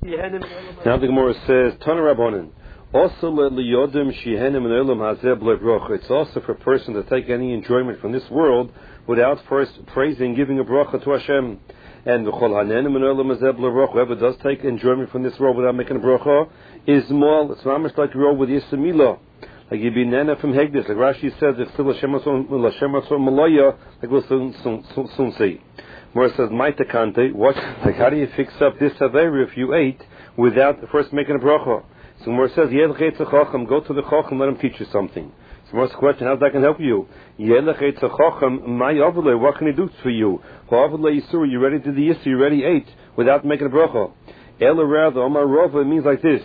Now the Gemara says, Tana Rabbanan, also liyodim shehenim and olam hazeh b'lei bracha. It's also for a person to take any enjoyment from this world without first praising, giving a bracha to Hashem. And the chol hanenim and olam hazeh b'lei bracha. Whoever does take enjoyment from this world without making a bracha is small. It's not much like you roll with Yisamila. Like you be nana from Hegdis. Like Rashi says, if still Hashem Ratzon Malaya, like we'll soon see. Mora says, Maita Kante, what? Like, how do you fix up this Haveri if you ate without first making a bracha? So Mora says, go to the Chacham, let him teach you something. So Mora's question, how's that going to help you? What can he do for you? You already did the Yisur, you already ate without making a bracha. It means like this.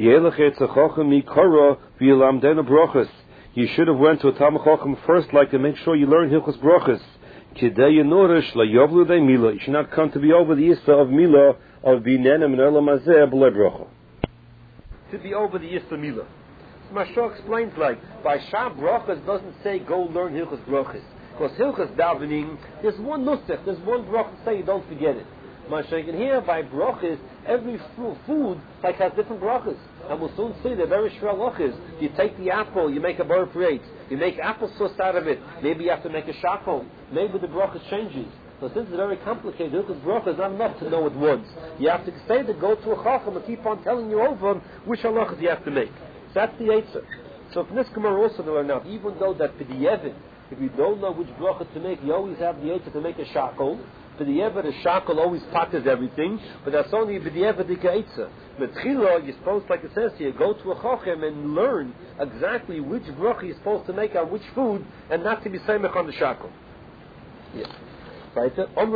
You should have went to a Talmud Chacham first, like to make sure you learn Hilchos Brachos. You should not come to be over the Yisra of Mila of Binenem and Olam Hazeh b'lei bracha. To be over the Yisra Mila. Mashal explains like by Sham Brachas doesn't say go learn Hilchos Brachos. Because Hilchos davening, there's one nusach, there's one bracha say you don't forget it. Mashal can hear by brachas every food like has different brachas. And we'll soon see they're very shralachas. You take the apple, you make a bar parade. You make applesauce out of it. Maybe you have to make a shakol. Maybe the brachas changes. So since it's very complicated, Hilchos Bracha is not enough to know it once. You have to say that go to a chacham and keep on telling you over which halachas you have to make. So that's the Eitzah. So from this Gemara also to learn out, even though that b'di'evet, if you don't know which bracha to make, you always have the Eitzah to make a shakol. B'di'evet, a shakol always patters everything, but that's only b'di'evet the Eitzah. Metchila, you're supposed, like it says here, go to a chacham and learn exactly which bracha you're supposed to make on which food, and not to be samech on the shakol. Yes. Right?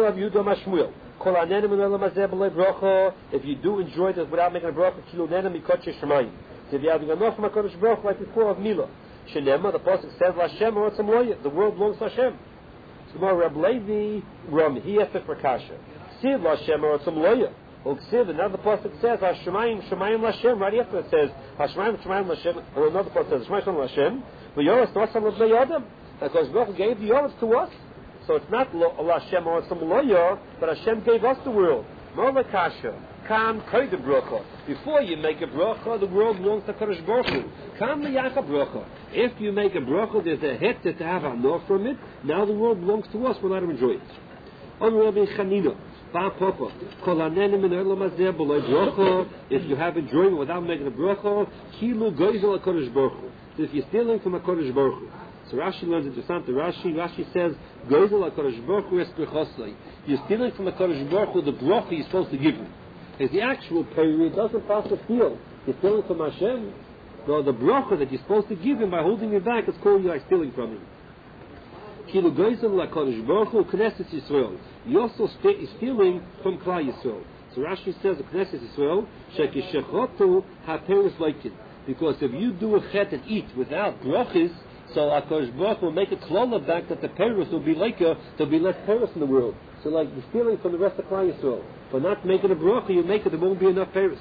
If you do enjoy this without making a bracha, so if you're having enough from a Kodesh Baruch like before of Mila, Shenema, the pasuk says Lashem or Tzamloya, the world belongs to Hashem. So more Reb Levi Ram Hiefet for Kasha. Siv Lashem or Tzamloya. Siv, another pasuk says Hashemayim Shemayim Lashem. Right after it says Hashemayim Shemayim Lashem, or another pasuk says Shemayim Lashem. V'yoros Nosam L'Bnei Adam. Because Baruch gave the Yoros to us. So it's not Lashem or Tzamloya, but Hashem gave us the world. More Kasha. Kam koydem bracha. Before you make a bracha, the world belongs to Kadosh Baruch Hu. Kam liyach bracha. If you make a bracha, there's a het to have anor from it. Now the world belongs to us. We're not to enjoy it. On Rabbi Chanina, Ba Papa, Kol hanenim in Olam Hazeh b'lei bracha. If you have enjoyment without making a bracha, kilu goyzel HaKadosh Baruch Hu. So if you're stealing from HaKadosh Baruch Hu. So Rashi learns interessant. Rashi says goyzel HaKadosh Baruch Hu es b'chosei. You're stealing from HaKadosh Baruch Hu the bracha you're supposed to give him. Is the actual period doesn't pass the steal. You're stealing from Hashem. No, the bracha that you're supposed to give him by holding it back is called you are stealing from him. Kilu goyzel HaKadosh Baruch Hu Knesset Yisrael. You're also stealing from Klal Yisrael. So Rashi says the Knesset Yisrael shekishechotu haperis leikin. Because if you do a chet and eat without brachas, so HaKadosh Baruch Hu will make a klala back that the peris will be like there'll be less peris in the world. So like the stealing from the rest of Klal Yisrael. For not making a bracha, you make it, there won't be enough peris.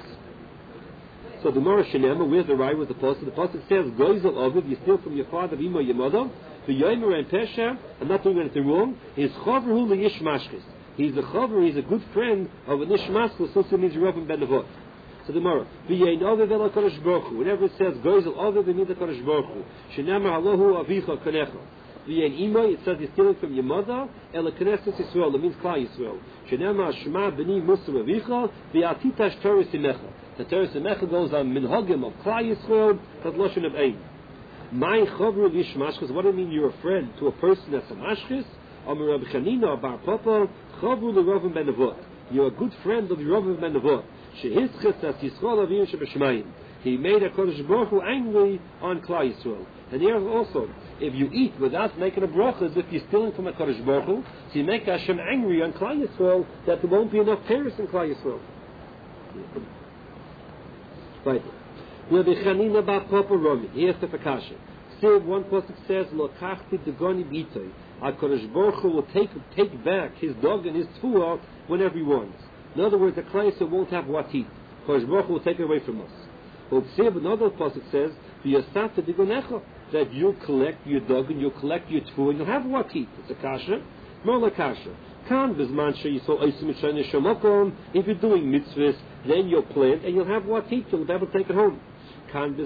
So the Mora Shenema, where's the right with the pasuk? The pasuk says, Goizel Ovid, you steal from your father, Ima, your mother, the Yomer and Pesha, I'm not doing anything wrong, is Chavru Liyish Mashkis. He's a Chavru, he's a good friend of an Ish Mashkis, so it means Ravim Ben Avot. So the Mora, V'yein Ovid El HaKadosh Baruch Hu, whenever it says Goizel Ovid, it means HaKadosh Baruch Hu. Shenema Alohu Avicha Kanecha. V'yein Ima, it says you're stealing from your mother, El HaKnesset Yisrael, it means Klal Yisrael. Shenema Shema B'ni Musa Avicha, V'yatitash Teres Imecha. The Teres Imecha goes on Minhagim of Klal Yisrael, that's Lashon of Ein. My Chavru Lish Mashchis, what do you mean you're a friend to a person that's a Mashchis? Amar Rabbi Chanina, Bar Papa, Chavru L'Ravim Ben Avot. You're a good friend of the Ravim Ben Avot. Shehitzchis as Yisrael Avim Shebeshmayim. He made HaKadosh Baruch Hu angry on Klal Yisrael. And here also, if you eat without making a bracha, as if you're stealing from HaKadosh Baruch Hu, so you make Hashem angry on Klal Yisrael, that there won't be enough peris in Klal Yisrael. Right. Rabbi Chanina Bar Papa Romi. Here's the Fakasha. Still, one pasuk says, Lokachti Degoni B'itoi. HaKadosh Baruch Hu will take back his dog and his tfuah whenever he wants. In other words, the Klal Yisrael won't have what to eat. HaKadosh Baruch Hu will take it away from us. Another pasuk says, V'yasata Degonecha, that you'll collect your dog and you'll collect your tfuah and you'll have what to eat. It's a kasha. More like kasha. If you're doing mitzvahs, then you'll plant and you'll have what to eat. You'll be able to take it home. Because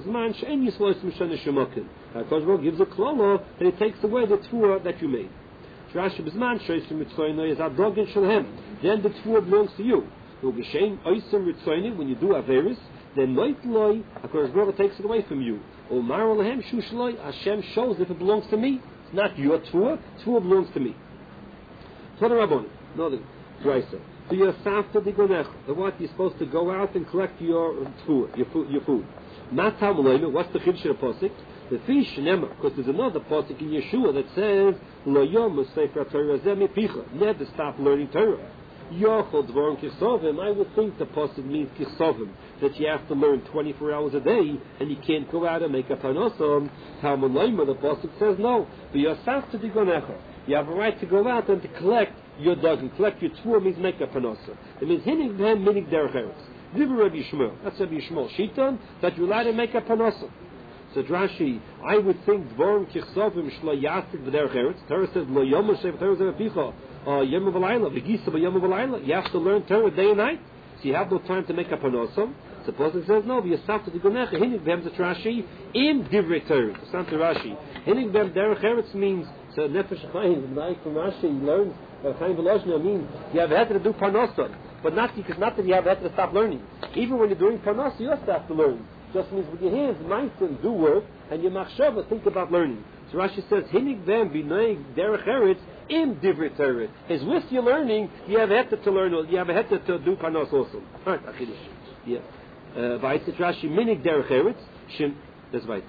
God gives a klala that it takes away the tfuah that you made. Then the tfuah belongs to you. When you do averis, then HaKadosh takes it away from you. Hashem shows if it belongs to me. It's not your tfuah. Tfuah belongs to me. Another brisa. So you're safta digonech. The what you're supposed to go out and collect your tfuah, your food. Not Talmud. What's the chiddush of the pasuk? The fish nema, because there's another pasuk in Yeshua that says Lo yom sefer Torah zeh mipicha. Never stop learning Torah. Yochel dvorim kisovim. I would think the pasuk means kisovim, that you have to learn 24 hours a day and you can't go out and make a panosam. Talmud Lema, the pasuk says no. But you're safta digonecha. You have a right to go out and to collect your dog and collect your tfuah means make a panosam. It means hinig v'hem minig derech eretz. Rabbi Yishmael. That's Rabbi Yishmael Shitan, that you're allowed to make a panosam. So Rashi, I would think dvorim kichsovim shlo yasik b'derech eretz. Torah says lo yom shev Torah zeh picha yom v'layla v'gisa b'yom v'layla. You have to learn Torah day and night, so you have no time to make a panosam. Suppose it says no, v'yasaf to digonecha hinig b'hem zet Rashi im divrei Torah. It's not to Rashi. Hinig b'hem derech eretz means so nefesh chaim. Like from Rashi learns chaim v'loshna means you have had to do panosam. But not that you have to stop learning. Even when you're doing panos, you also have to learn. Just means with your hands, ma'asim, do work, and your machshava, think about learning. So Rashi says, hinig them b'nei derech eretz im divrei Torah. Is with your learning, you have had to learn, you have had to do panos also. Alright, achidish. Yeah. Vayitz Rashi, minig derech eretz, shim, that's vayitz.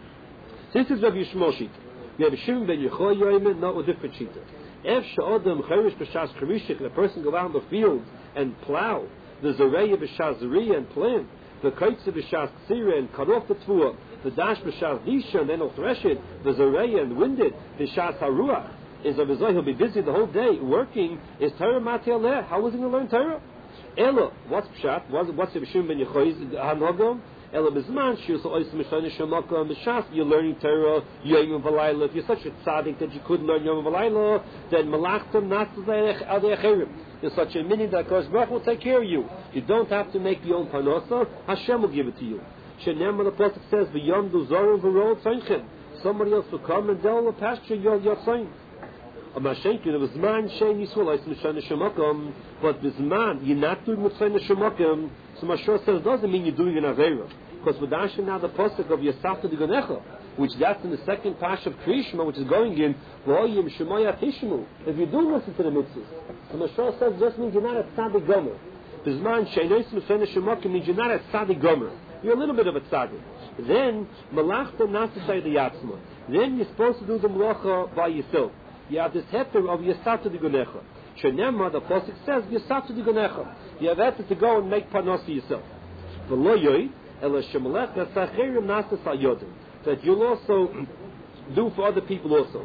Since it's Rabbi Yishmael Shita, we have a Shimon ben Yechoy Yoyman, not a different Shita. If she'odam cherish b'shas karishik, and a person go out in the field and plow, the zareya b'shas zariya and plant, the kaitza b'shas tzira and cut off the tfuah, the dash b'shas disha and then he'll thresh it, the zareya and wind it, b'shas haruach, is a v'zay, he'll be busy the whole day working, is Torah mati aleh. How is he going to learn Torah? Elo, what's pshat? What's the Shimon ben Yechoy's hanogam? Elo b'zman, shius ha'ois m'shanish ha'makam, b'shas, you're learning Torah, yom v'layla. If you're such a tzaddik that you couldn't learn yom v'layla, then malachtam natzah adei acherim. You're such a mini that Kosh Baruch will take care of you. You don't have to make your own panosa. Hashem will give it to you. Shenem, the pasuk says, "V'yom du zorim v'rol tzaynchem." Somebody else will come and they'll pasture your tzayin. But Bizman, you're not doing Mitzvah Neshamakim. So Mashur says, doesn't mean you're doing an Aveira. Because with Asher now the pasuk of Yasafta Digonecha, which that's in the second pash of Krishma, which is going in, V'oyim Shemaya Tishmu. If you do listen to the mitzvahs, so Mashur says, just means you're not a Tzaddik Gomer. Bizman, Sheinois Mitzvah Neshamakim means you're not a Tzaddik Gomer. You're a little bit of a Tzaddik. Then, Malachta Nasasai the Yatzma. Then you're supposed to do the Melacha by yourself. You have this heter of Yasafta Digonecha. Shenema, the pasuk says, Yasafta Digonecha. You have heter to go and make panos for yourself. That you'll also do for other people also.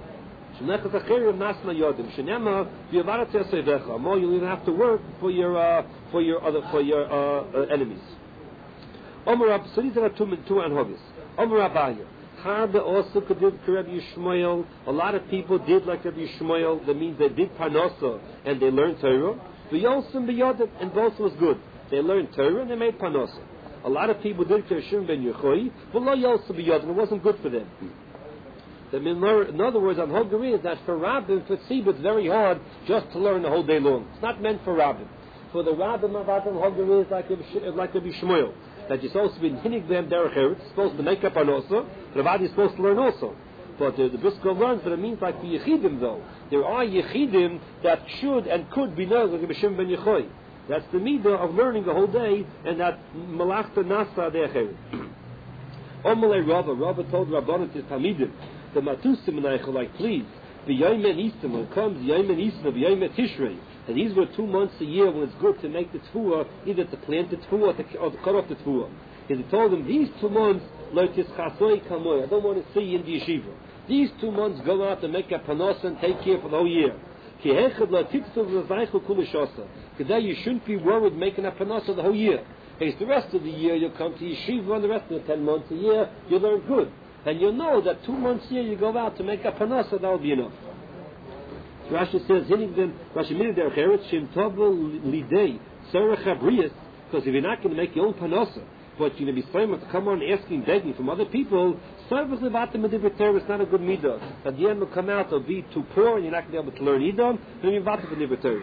Shenema, more you'll even have to work for your enemies. So these are two anhogis. Omer Abaya. Harbe also did Rabbi Yishmael. A lot of people did like Rabbi Yishmael. That means they did Panosa and they learned Torah. V'yosem b'yodim, and both was good. They learned Torah and they made Panosa. A lot of people did Shimon ben Yechoy, but lo yosem b'yodim. It wasn't good for them. In other words, on Hogari is that for Rabbim, for Tzibah, it's very hard just to learn the whole day long. It's not meant for Rabbim. For the Rabbim of Adam Hogari is like Rabbi Yishmael. That you're supposed to be in Hinig B'hem Derech Eretz, supposed to make up on also, but Avad is supposed to learn also. But the Brisker learns, but it means like the Yechidim though. There are Yechidim that should and could be known like B'Shem Ben Yechoy. That's the midah of learning the whole day, and that Malachta Nasa Derech Eretz. Omalei Rava told Rabbanon to his Talmidim, the Matusim and Eichel, like please, B'Yoymen Eastim, when it comes Yoymen Eastim, B'Yoymen Tishrei, and these were 2 months a year when it's good to make the tfuah, either to plant the tfuah or to cut off the tfuah. He told them, these 2 months, I don't want to see you in the yeshiva. These 2 months, go out and make a panos and take care for the whole year. Today you shouldn't be worried making a panos the whole year. Because the rest of the year you'll come to yeshiva, and the rest of the 10 months a year you'll learn good. And you'll know that 2 months a year you go out to make a panos, that'll be enough. So Rashi says, Rashi made derech eretz shem tovel lidei serach habrius, because if you're not going to make your own panosa, but you're going to be slain to come on asking, begging from other people, service levatim medivrit Torah is not a good midah. At the end will come out, it'll be too poor, and you're not going to be able to learn idon, then you're vatim medivrit Torah.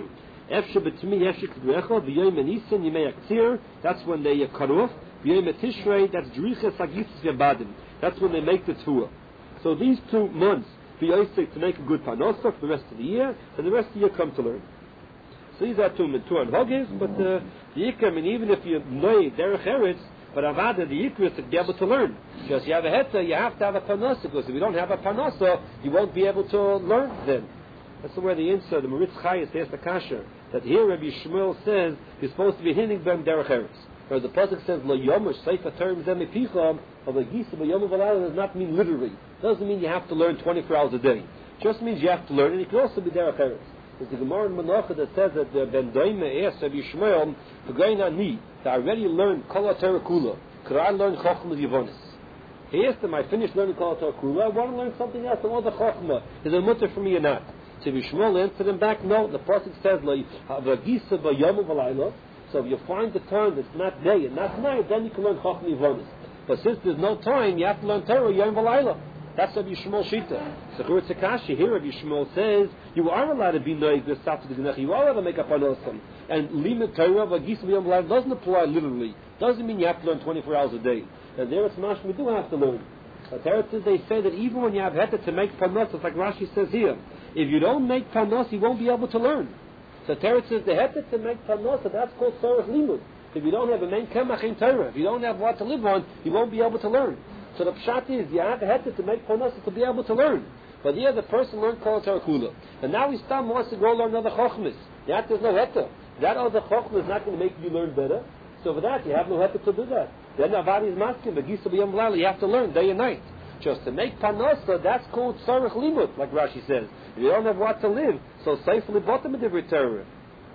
Efshe b'tmi, efshe k'drecha, b'yoyim enisan, yimei aktir, that's when they cut off. B'yoyim etishrei, that's driches agitzis yabadim. That's when they make the tour. So these 2 months, to make a good panosa for the rest of the year, and the rest of the year come to learn. So these are 2 and hogis, but the ikar, I mean, even if you know derech eretz, but avada, the ikar is to be able to learn. Because you have a heta, you have to have a panosa, because if you don't have a panosa, you won't be able to learn then. That's where the answer, the Maritz Chayes asks the kasher, that here Rabbi Shmuel says, you're supposed to be hinting them derech eretz. Whereas the pasuk says, lo yomush, sefer terms emipicham, or the gisa b'yom v'layla does not mean literally. Doesn't mean you have to learn 24 hours a day. It just means you have to learn, and it can also be derech eretz. There's the Gemara in Menachah that says that the Ben Doime asked Rabbi Shmuel, "V'gayin ani, that I already learned Kol HaTorah Kula. Could I learn Chochmah Yivonis?" He asked him, "I finished learning Kol HaTorah Kula. I want to learn something else. I want the Chochmah. Is it a mutter for me or not?" So Rabbi Shmuel answered him back, "No. The pasuk says V'gisa b'yom v'layla. So if you find the time that's not day and not night, then you can learn Chochmah Yivonis. But since there's no time, you have to learn Torah Yom v'layla." That's Rabbi Shmuel Shita. So Churitz Akashi here, Rabbi Shmuel says you are allowed to be noig with Safta the Genech. You are allowed to make up panosim. And limit Torah v'gisa b'yom v'layla doesn't apply literally. Doesn't mean you have to learn 24 hours a day. And there it's mashma we do have to learn. But Teretzes, they say that even when you have heta to make panos, like Rashi says here, if you don't make panos, you won't be able to learn. So Teretzes, the heta to make panos, that's called Sorach Limud. If you don't have a main kemach in Torah, if you don't have what to live on, you won't be able to learn. So the pshat is, you have to make panos to be able to learn. But here the person learned Kol HaTorah Kula. And now he still wants to go learn other chochmas. There's no heta. That other chochma is not going to make you learn better. So for that, you have no heta to do that. Then Avadi is masking, but Gisa b'yom v'layla, you have to learn day and night. Just to make panosa, that's called Sarach Limut, like Rashi says. If you don't have what to live, so safely bottom of the Torah.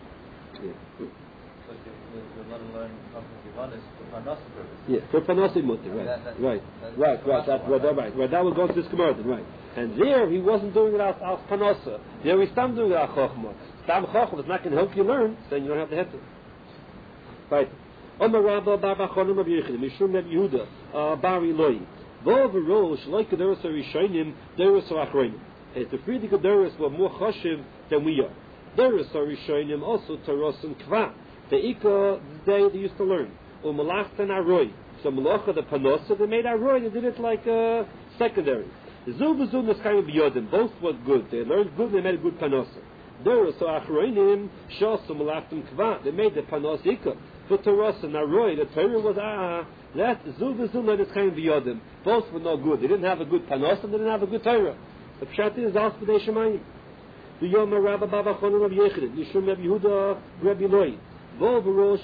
Yeah, for panosa mutter, right. That will go to this Gemara, right. And there he wasn't doing it out panosa. There he stopped doing it out chochma. Stam chochma is not going to help you learn, so you don't have the heter. Right. Omar Rabba Bar Bachonim Rabbi Yechidim Mishum Rabbi Yehuda Bar Eloi Vov Rosh like Kedoros Arishonim Doros Achronim. The Friedrich Kedoros were more choshev than we are. Doros Arishonim also Toros and Kva. The Ika they used to learn. Umalach and Aroi. So Malacha the Panosa they made Aroi. They did it like secondary. Zul v'zul Neskayim B'yodim. Both was good. They learned good. They made a good Panosa. Doros Achronim Shos Umalach and Kva. They made the Panos Ika. But Toros and Aroi, the Torah was that Zul v'zul and Neskayim B'yodim. Both were no good. They didn't have a good Panos and they didn't have a good Torah. The pshat is also B'dei Shemayim. The Yom Rabba Baba Chonim Rabbi Yechidim Yishum Rabbi Yehuda Rabbi Loi. The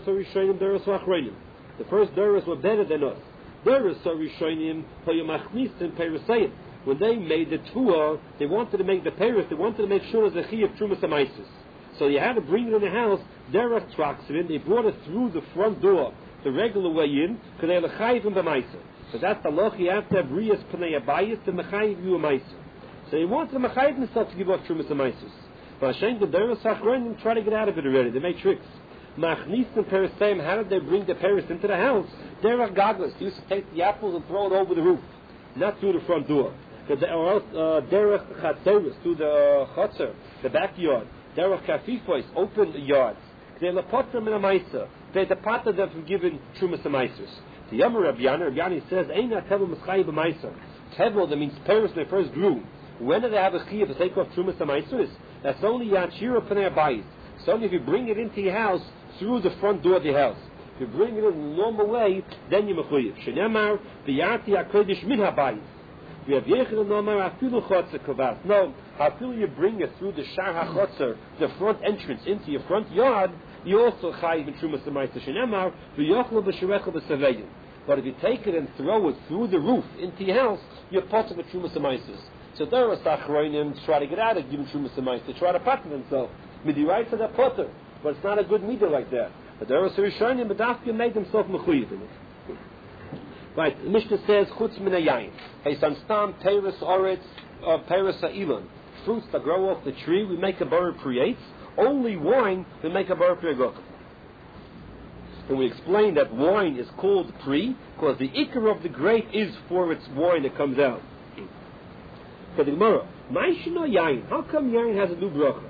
first Doros were better than us. Doros Arishonim Payamachnisim Perisayim. When they made the Tuah, they wanted to make the Peris, they wanted to make sure there's a Chi of Trumas Amaisis. So you had to bring it in the house, Derech trucks it in, they brought it through the front door, the regular way in, because they had a Chayiv and B'maisa. So that's the loch, you have to have Rias Pnei Abayis, the Mechayiv you Amaisa. So he wanted the Mechayiv himself to give up Trumas Amaisis. But Hashem, the Doros Achronim try to get out of it already. They make tricks. Machnis and Perisayim, how did they bring the Peris into the house? Derech Gagos. They used to take the apples and throw it over the roof, not through the front door. Or else Derech Chatzeris, through the Chotzer, the backyard. Derech Kafifois, open yards. They lapotram in a Maisa. They departed them from giving Trumas Amaisus. The Yom Rabbi Yani says, Eina Tevel Mischayi B'Maisa. Tevel, that means Peris when they first grew. When do they have a Chiyah to take off Trumas Amaisus? That's only Yachira Pnei Abayis. It's only if you bring it into your house through the front door of your house. If you bring it in the normal way, then you're mechuyev. Shenemar v'yati hakodesh min habayis. We have yechid nomar afilu chotzer kovas. No, afilu you bring it through the shar hachotzer, the front entrance into your front yard. You also chayiv in trumas d'maisa. Shenemar v'yochlo b'sherecha b'saveyim. But if you take it and throw it through the roof into your house, you're part of the trumas d'maisa. So there are Sachroinim try to get out of giving Trumas D'maisa, try to pattern themselves. Midi right to their potter, but it's not a good meter like that. But there are Rishonim, but Dafka made themselves mechuyev in it. Right, the Mishnah says, Chutz min hayayin. Hey, son stam, Peres Oretz, Peres Ha'ilon. fruits that grow off the tree, we make a bar pri eitz. Only wine, we make a bar pri agaka. And we explained that wine is called pri because the ikar of the grape is for its wine that comes out. So the Gemara, how come yain has a new bracha?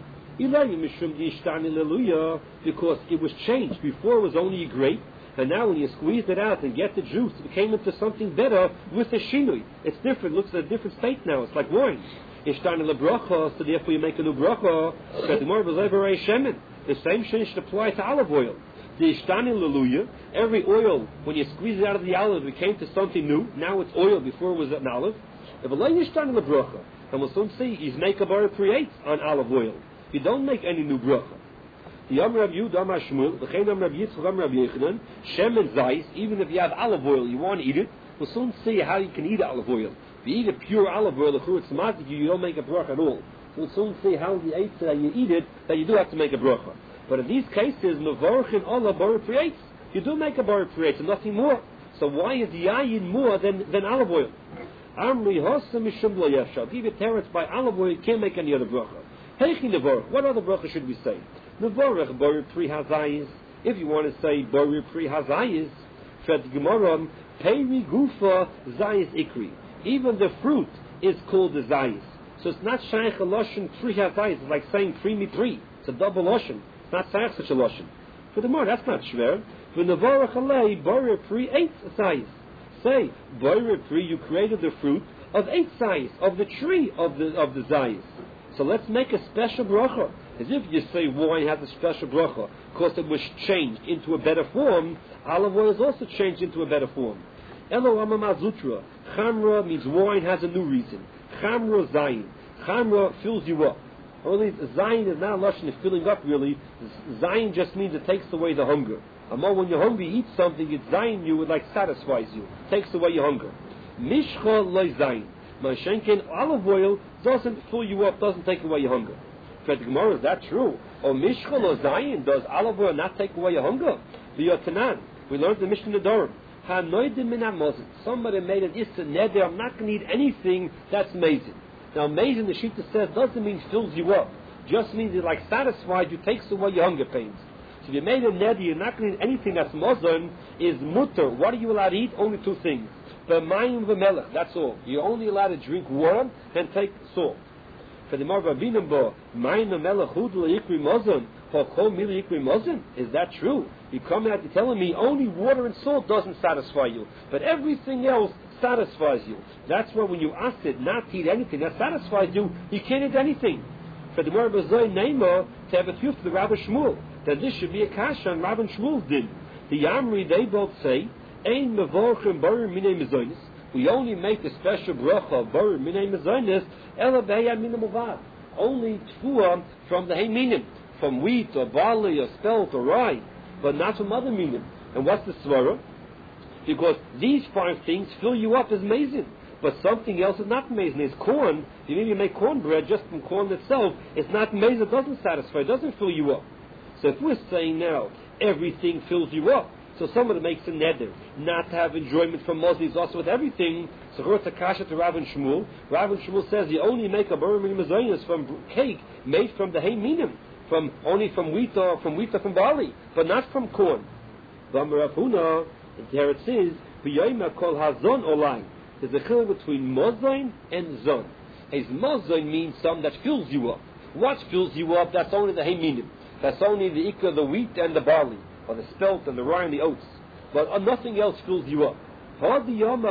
Because it was changed. Before it was only a grape, and now when you squeeze it out and get the juice, it became into something better with the shinui. It's different. It looks at a different state now. It's like wine. So therefore you make a new bracha. The same shin should apply to olive oil. Every oil, when you squeeze it out of the olive, it became to something new. Now it's oil. Before it was an olive. And we'll soon see he's make a bar pri eitz on olive oil. You don't make any new bracha. The Amr Rav Yehuda Amar Shmuel, the Chaim Amr Rav Yitzchak Amr Rav Yechanan, Shem and Zayis, even if you have olive oil, you want to eat it, we'll soon see how you can eat olive oil. If you eat a pure olive oil, the fruit smarted you don't make a bracha at all. So we'll soon see how the eitz that you eat it, that you do have to make a bracha. But in these cases, Mevorchin Allah bar pri eitz, you do make a bar pri eitz and nothing more. So why is yayin more than olive oil? Amri Hossa Mishum Lo Yefshal. Give it teretz by olive oil, you can't make any other bracha. Heichi Nevorach. What other bracha should we say? Nevorach Bari Pri Hazayis. If you want to say Bari Pri Hazayis, Fed Gemara, Peri Gufa Zayis Ikri. Even the fruit is called the Zayis. So it's not Shaykh a Lashon Pri Hazayis. It's like saying Pri Mi Pri. It's a double Lashon. It's not Shaykh such a Lashon. For the more, that's not Shver. For Nevorach Alei Bari Pri Eitz Zayis. Say, Bari Pri, you created the fruit of Eitz Zayis, of the tree of the Zayis. So let's make a special bracha. As if you say wine has a special bracha because it was changed into a better form. Olive oil is also changed into a better form. Elo Amma Mazutra. Chamra means wine has a new reason. Chamra Zayin. Chamra fills you up. Only Zayin is not a lashon of filling up really. Zayin just means it takes away the hunger. Among when you're hungry, you eat something, it's Zayin you, it like satisfies you. Takes away your hunger. Mishcha loy Zayin. Mashenkin, olive oil doesn't fill you up, doesn't take away your hunger. Fred Gemara, is that true? Or Mishchal or Zayin, does olive oil not take away your hunger? V'yotanan, we learned the Mishnah Nedarim. Ha'noidim min ha'mozin. Somebody made an issa neder, I'm not going to eat anything that's amazing. Now amazing, the Shita says, doesn't mean fills you up. Just means it like satisfies you, takes away your hunger pains. So if you made a neder, you're not going to eat anything that's mozin, is mutter. What are you allowed to eat? Only two things. B'mayim v'melech, that's all. You're only allowed to drink water and take salt. For the Marva Binambo, mayim v'melech hudul yikri mozon, for kol mili yikri mozon. Is that true? You're coming out to telling me only water and salt doesn't satisfy you, but everything else satisfies you. That's why when you asked it not to eat anything that satisfies you, you can't eat anything. For the Marva Zoy Neimo, to have a truth to the Rabbi Shmuel, that this should be a kasha on Rabbi Shmuel's din. The Yamri, they both say, Ein mevorchim barir minei mezonis. We only make the special bracha of barir minei mezonis ela be'hei minim uvad. Only tfuah from the hey minim, from wheat or barley or spelt or rye, but not from other minim. And what's the svara? Because these five things fill you up as amazing, but something else is not amazing. It's corn. If you maybe make cornbread just from corn itself, it's not amazing. It doesn't satisfy. It doesn't fill you up. So if we're saying now everything fills you up, so somebody makes a neder not to have enjoyment from Moshe also with everything. So it's a kasha to Rav and Shmuel. Rav and Shmuel says you only make a bar minim from cake made from the hay minim, only from wheat or from barley, but not from corn. Rav Huna, there it says v'yoyma kol hazon olay. There's a chiluk between mozain and zon. As mozain means something that fills you up. What fills you up? That's only the hay minim. That's only the ikka, the wheat and the barley, or the spelt and the rye and the oats. But nothing else fills you up. Here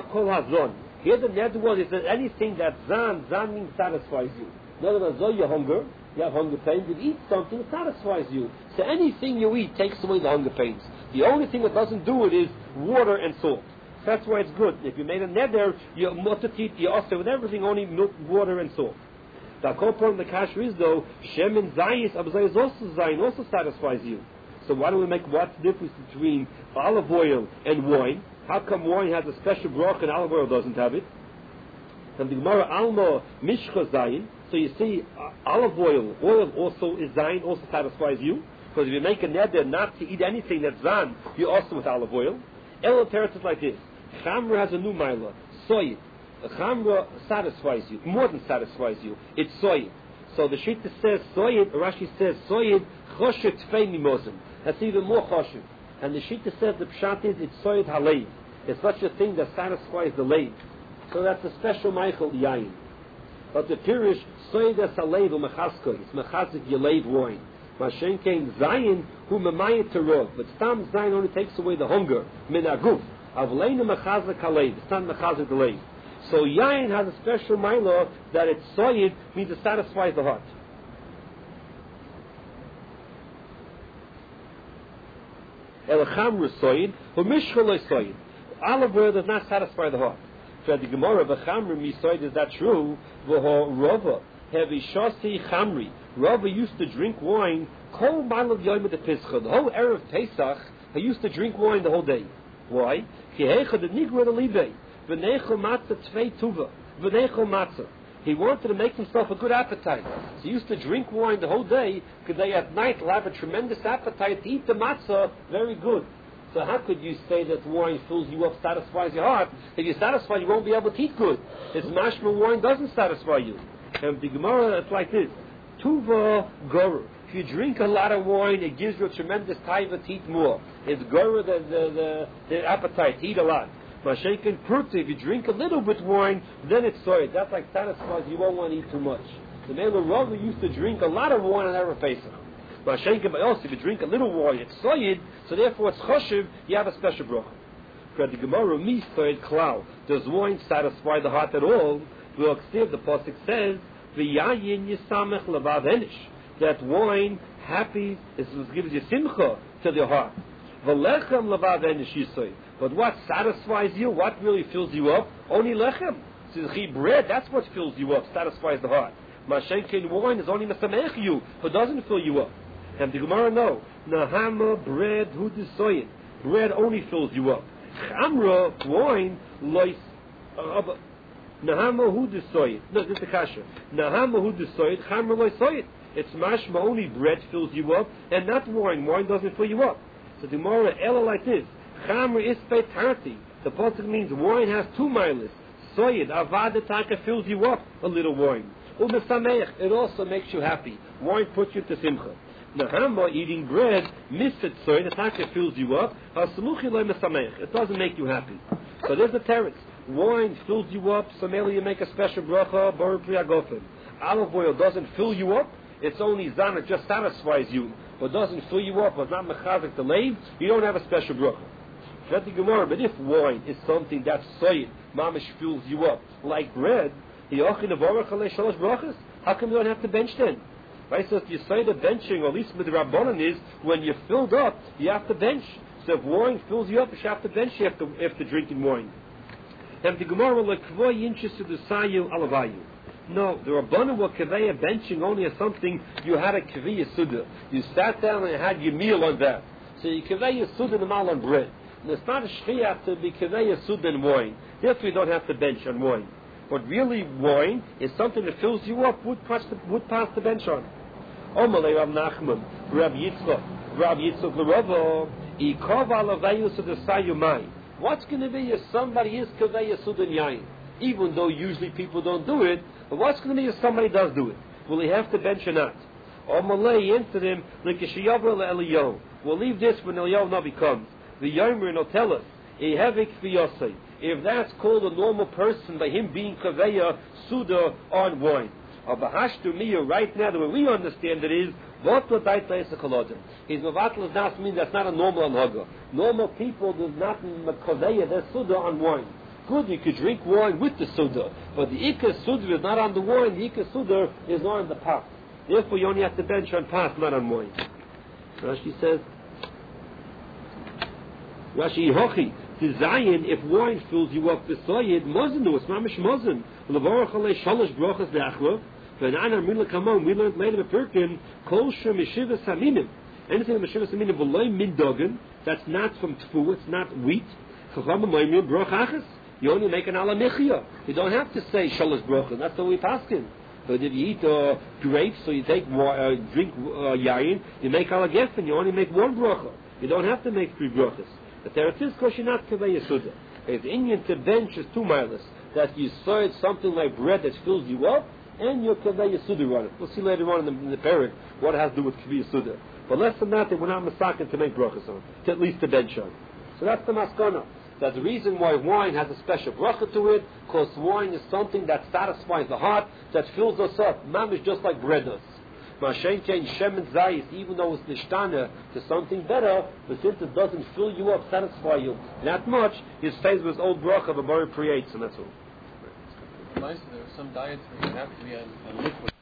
the neder was, is that anything that zan means satisfies you. In other words, though you have hunger pains, you eat something that satisfies you. So anything you eat takes away the hunger pains. The only thing that doesn't do it is water and salt. That's why it's good. If you made a neder, you're mutatit, you're also with everything, only milk, water and salt. The whole point of the kasher is though, Shem and Zayis, but Zayis also satisfies you. So why do we make what's the difference between olive oil and wine? How come wine has a special bracha and olive oil doesn't have it? And the Gemara Alma Mishcha Zayin. So you see, olive oil also is Zayin, also satisfies you. Because if you make a neder not to eat anything that's Zan, you also with olive oil. Elo Teretz is like this. Chamra has a new milah. Soy. Chamra satisfies you, more than satisfies you. It's soy. So the Shita says soyed, Rashi says soyed choshev tfei mimozim. That's even more choshev. And the Shita says the pshat is it's soyed halev. It's such a thing that satisfies the leiv. So that's a special Michael yain. But the Pirish soyed as halev u'mechasko. It's mechazik yalev wine. Mashen came zayin who memayit terov. But stam zayin only takes away the hunger. Min aguf. Avleinu mechazik halev. It's not mechazik the leiv. So yain has a special milo that it's soyed means it satisfies the heart. El chamru soyed, or mishchol soyed. Olive oil does not satisfy the heart. So the Gemara of chamru misoyed, is that true? V'ho rova heavy shasi chamri. Rava used to drink wine. Kol malav yom the pischa. The whole erev Pesach, he used to drink wine the whole day. Why? Ki heicha the nigra the libei. V'neichel matzah tvei tuva. V'neichel matzah. He wanted to make himself a good appetite. So he used to drink wine the whole day, because they at night will have a tremendous appetite to eat the matzah very good. So how could you say that wine fills you up, satisfies your heart? If you're satisfied, you won't be able to eat good. It's mashma wine doesn't satisfy you. And the Gemara, it's like this. Tuva goru. If you drink a lot of wine, it gives you a tremendous taiva to eat more. It's goru the appetite to eat a lot. Mashenkin pruti, if you drink a little bit wine, then it's soy. That's like satisfies, you won't want to eat too much. The man Rava used to drink a lot of wine on Erev Pesach. Mashenkin, but also if you drink a little wine, it's soyed, so therefore it's choshev, you have a special bracha. For the Gemara, mi soyed klau. Does wine satisfy the heart at all? Well, the pasuk says, v'yayin yisamech levav enish. That wine, happy, gives you simcha to the heart. V'lechem levav enish yisoy. But what satisfies you? What really fills you up? Only lechem. So bread, that's what fills you up, satisfies the heart. Mashenkin wine is only mesamech you, but doesn't fill you up. And the Gemara no. Nahama bread hu desoyin. Bread only fills you up. Chamra wine lois. Nahama hu desoyin. No, this is the kasha. Nahama hu desoyin. Chamra loisoyin. It's mashma only bread fills you up, and not wine. Wine doesn't fill you up. So the Gemara ella like this. Chamra is petarti. The pasuk means wine has two miles. Soyed avada fills you up a little wine. Umesamech, it also makes you happy. Wine puts you to simcha. Nahama, eating bread, misset soyed, the taka fills you up. Hasamuchi loy mesamech, it doesn't make you happy. So there's the teretz. Wine fills you up, so merely you make a special bracha, baruch priyagofen. Olive oil doesn't fill you up, it's only zan, it just satisfies you, but doesn't fill you up, but not mechazik the leiv, you don't have a special bracha. But if wine is something that's soyed, mamish fills you up, like bread, how come you don't have to bench then? Right, so if you say the benching, or at least with the Rabbanan is, when you're filled up, you have to bench. So if wine fills you up, you have to bench after drinking wine. And the Gemara will kvoy inches to the sayu alavayu. No, the Rabbanan will kveya benching only as something you had a kveya suda. You sat down and had your meal on that. So you kveya suda mal on bread. And it's not a shchiyah to be kveya suda and wine. Therefore you don't have to bench on wine. But really, wine is something that fills you up, would pass the bench on. Omalei Rav Nachman, Rav Yitzchak l'Rava, Ikov alaveyu sudasayu mai. What's going to be if somebody is kaveya sudan yain? Even though usually people don't do it, but what's going to be if somebody does do it? Will he have to bench or not? Omalei answered him, L'kishiyavra le'Eliyahu. We'll leave this when Eliyahu Navi comes. The Yomer will tell us, Ehevik v'yosei. If that's called a normal person by him being kaveya suda on wine. Abahashtu miya right now, the way we understand it is, votla daita esakolodim. His mavatl does not mean that's not a normal anhaga. Normal people do not kaveya their suda on wine. Good, you could drink wine with the suda, but the ikka suda is not on the wine, the ikka suda is not on the pot. Therefore you only have to bench on pot, not on wine. Rashi says, Rashi hochi. To Zion, if wine fills you up with soyed, mozen do, it's mamish mozen. Levarach alei shalosh brachas le'achlo. V'na'ana mila kamon, we learned later in Perkin, kol shem yeshiva saminim. Anything from yeshiva saminim, v'loy min dogen, that's not from tfu, it's not wheat. Chacham ha'moimim brach achas. You only make an ala michya. You don't have to say shalosh brachas, that's the way paskin. But if you eat grapes, so you take drink yayin, you make ala gefen, you only make one bracha. You don't have to make 3 brachas. The teretz is because you're not kaveya suda. If the Indian to bench is 2 miles, that you saw something like bread that fills you up, and your Kaveh Yasuda on it. We'll see later on in the parak what it has to do with Kaveh Yasuda. But less than that, they were not masakin to make brachas on, to at least to bench on. So that's the maskana. That the reason why wine has a special bracha to it, because wine is something that satisfies the heart, that fills us up. Mam is just like bread does. Mashenkein shemen zayis, even though it's nishtana to something better, but since it doesn't fill you up, satisfy you that much, his face with old bracha of a bar creates, and that's all. There are some diets where you have to be on liquid.